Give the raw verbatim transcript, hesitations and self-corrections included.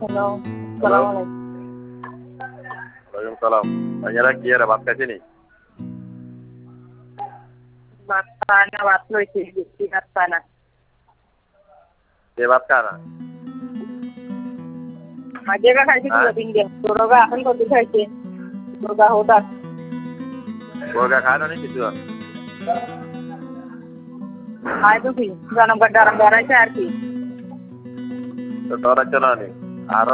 Hello, hello, সালাম আলাইকুম। ওয়ালাইকুম সালাম। ভাইয়ারা কি এরা ভাত খাইছে নি? ভাত খায় না, ভাত লইছি, বেশি ভাত খায় না। কে ভাত খায় না? মাঝেগা খাইছি হ্যাঁ? দুটো তিন দিন। তোরগা এখন কত খাইছে? তোরগা হঠাৎ। গোরগা খায় না নি কিছু? খায় তো কি? জনগণ যারা বেড়াইছে আর কি। তো তোরা চলো নি। আর